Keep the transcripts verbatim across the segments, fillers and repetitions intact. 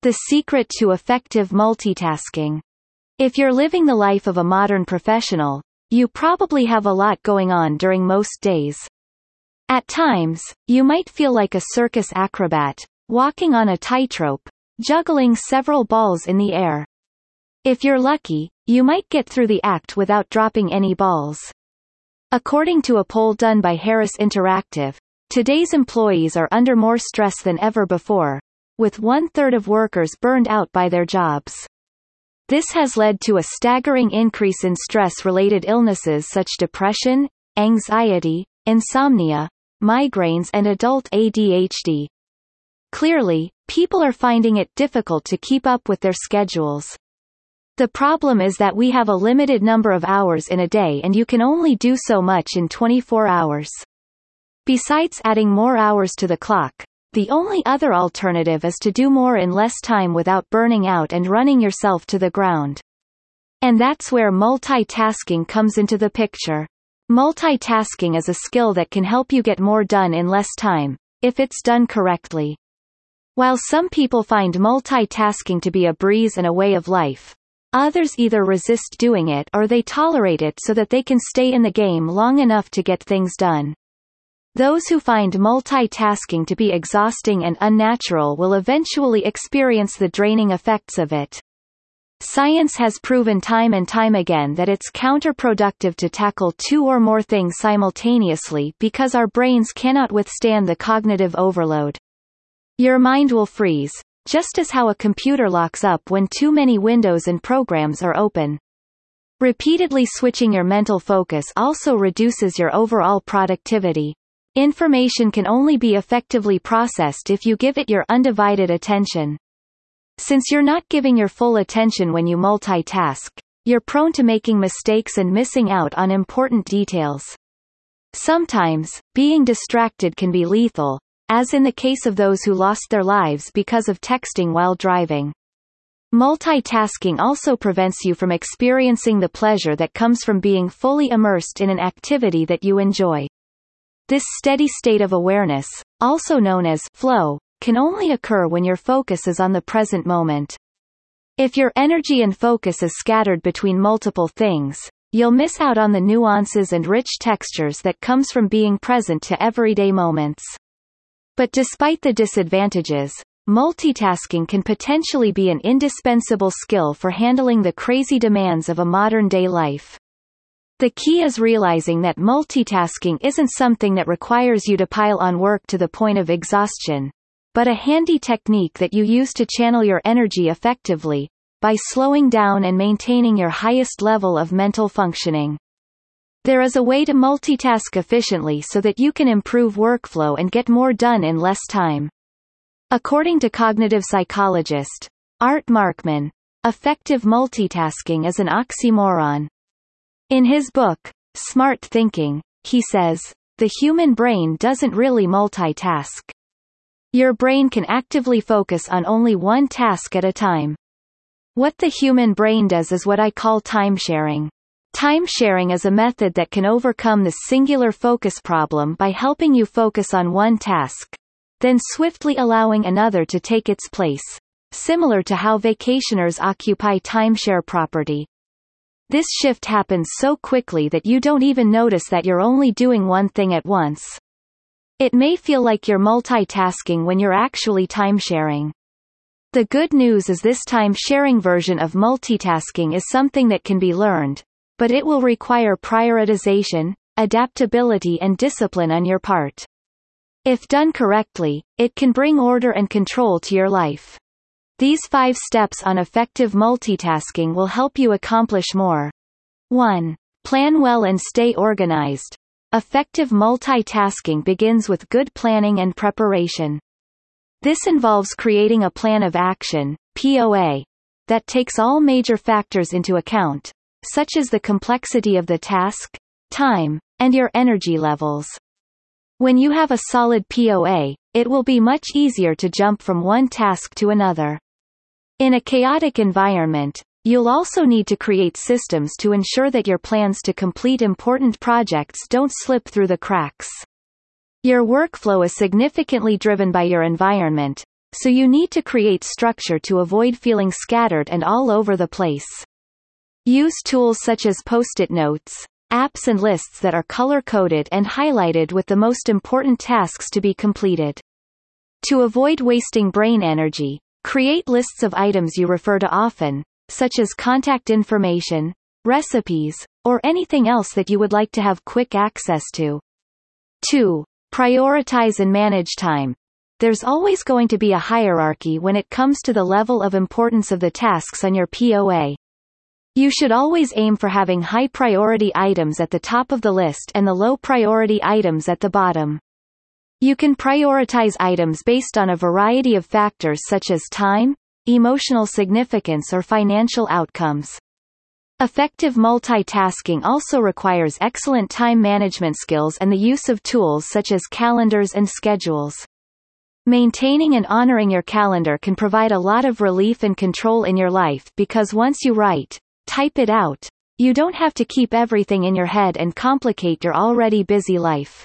The secret to effective multitasking. If you're living the life of a modern professional, you probably have a lot going on during most days. At times, you might feel like a circus acrobat, walking on a tightrope, juggling several balls in the air. If you're lucky, you might get through the act without dropping any balls. According to a poll done by Harris Interactive, today's employees are under more stress than ever before, with one-third of workers burned out by their jobs. This has led to a staggering increase in stress-related illnesses such as depression, anxiety, insomnia, migraines and adult A D H D. Clearly, people are finding it difficult to keep up with their schedules. The problem is that we have a limited number of hours in a day and you can only do so much in twenty-four hours. Besides adding more hours to the clock, the only other alternative is to do more in less time without burning out and running yourself to the ground. And that's where multitasking comes into the picture. Multitasking is a skill that can help you get more done in less time, if it's done correctly. While some people find multitasking to be a breeze and a way of life, others either resist doing it or they tolerate it so that they can stay in the game long enough to get things done. Those who find multitasking to be exhausting and unnatural will eventually experience the draining effects of it. Science has proven time and time again that it's counterproductive to tackle two or more things simultaneously because our brains cannot withstand the cognitive overload. Your mind will freeze, just as how a computer locks up when too many windows and programs are open. Repeatedly switching your mental focus also reduces your overall productivity. Information can only be effectively processed if you give it your undivided attention. Since you're not giving your full attention when you multitask, you're prone to making mistakes and missing out on important details. Sometimes, being distracted can be lethal, as in the case of those who lost their lives because of texting while driving. Multitasking also prevents you from experiencing the pleasure that comes from being fully immersed in an activity that you enjoy. This steady state of awareness, also known as flow, can only occur when your focus is on the present moment. If your energy and focus is scattered between multiple things, you'll miss out on the nuances and rich textures that comes from being present to everyday moments. But despite the disadvantages, multitasking can potentially be an indispensable skill for handling the crazy demands of a modern-day life. The key is realizing that multitasking isn't something that requires you to pile on work to the point of exhaustion, but a handy technique that you use to channel your energy effectively, by slowing down and maintaining your highest level of mental functioning. There is a way to multitask efficiently so that you can improve workflow and get more done in less time. According to cognitive psychologist Art Markman, effective multitasking is an oxymoron. In his book, Smart Thinking, he says, the human brain doesn't really multitask. Your brain can actively focus on only one task at a time. What the human brain does is what I call time-sharing. Time-sharing is a method that can overcome the singular focus problem by helping you focus on one task, then swiftly allowing another to take its place, similar to how vacationers occupy timeshare property. This shift happens so quickly that you don't even notice that you're only doing one thing at once. It may feel like you're multitasking when you're actually time-sharing. The good news is this time-sharing version of multitasking is something that can be learned, but it will require prioritization, adaptability and discipline on your part. If done correctly, it can bring order and control to your life. These five steps on effective multitasking will help you accomplish more. one. Plan well and stay organized. Effective multitasking begins with good planning and preparation. This involves creating a plan of action, P O A, that takes all major factors into account, such as the complexity of the task, time, and your energy levels. When you have a solid P O A, it will be much easier to jump from one task to another. In a chaotic environment, you'll also need to create systems to ensure that your plans to complete important projects don't slip through the cracks. Your workflow is significantly driven by your environment, so you need to create structure to avoid feeling scattered and all over the place. Use tools such as Post-it notes, apps and lists that are color-coded and highlighted with the most important tasks to be completed. To avoid wasting brain energy, create lists of items you refer to often, such as contact information, recipes, or anything else that you would like to have quick access to. two. Prioritize and manage time. There's always going to be a hierarchy when it comes to the level of importance of the tasks on your P O A. You should always aim for having high-priority items at the top of the list and the low-priority items at the bottom. You can prioritize items based on a variety of factors such as time, emotional significance or financial outcomes. Effective multitasking also requires excellent time management skills and the use of tools such as calendars and schedules. Maintaining and honoring your calendar can provide a lot of relief and control in your life because once you write, type it out, you don't have to keep everything in your head and complicate your already busy life.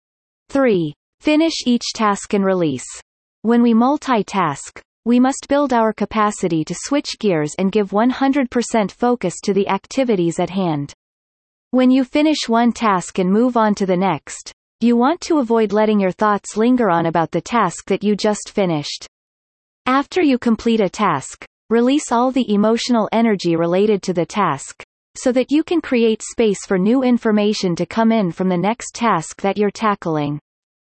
three. Finish each task and release. When we multitask, we must build our capacity to switch gears and give one hundred percent focus to the activities at hand. When you finish one task and move on to the next, you want to avoid letting your thoughts linger on about the task that you just finished. After you complete a task, release all the emotional energy related to the task, so that you can create space for new information to come in from the next task that you're tackling.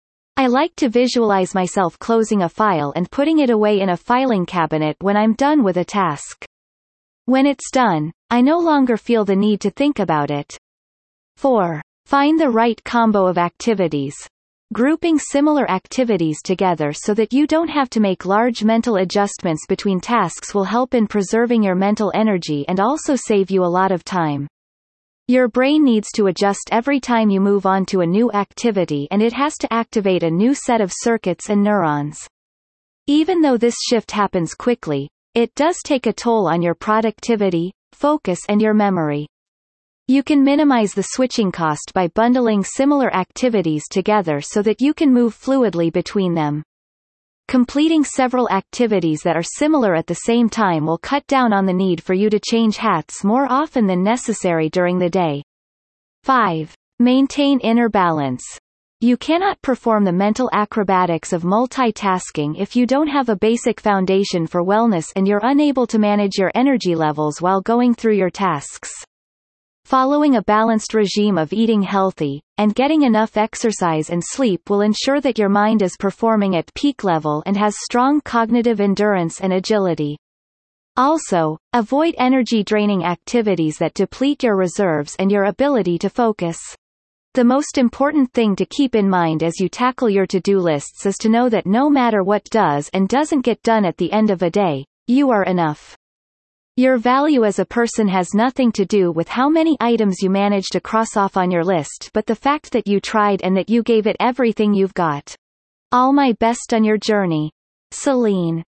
I like to visualize myself closing a file and putting it away in a filing cabinet when I'm done with a task. When it's done, I no longer feel the need to think about it. four. Find the right combo of activities. Grouping similar activities together so that you don't have to make large mental adjustments between tasks will help in preserving your mental energy and also save you a lot of time. Your brain needs to adjust every time you move on to a new activity and it has to activate a new set of circuits and neurons. Even though this shift happens quickly, it does take a toll on your productivity, focus and your memory. You can minimize the switching cost by bundling similar activities together so that you can move fluidly between them. Completing several activities that are similar at the same time will cut down on the need for you to change hats more often than necessary during the day. five. Maintain inner balance. You cannot perform the mental acrobatics of multitasking if you don't have a basic foundation for wellness and you're unable to manage your energy levels while going through your tasks. Following a balanced regime of eating healthy, and getting enough exercise and sleep will ensure that your mind is performing at peak level and has strong cognitive endurance and agility. Also, avoid energy-draining activities that deplete your reserves and your ability to focus. The most important thing to keep in mind as you tackle your to-do lists is to know that no matter what does and doesn't get done at the end of a day, you are enough. Your value as a person has nothing to do with how many items you managed to cross off on your list but the fact that you tried and that you gave it everything you've got. All my best on your journey. Celine.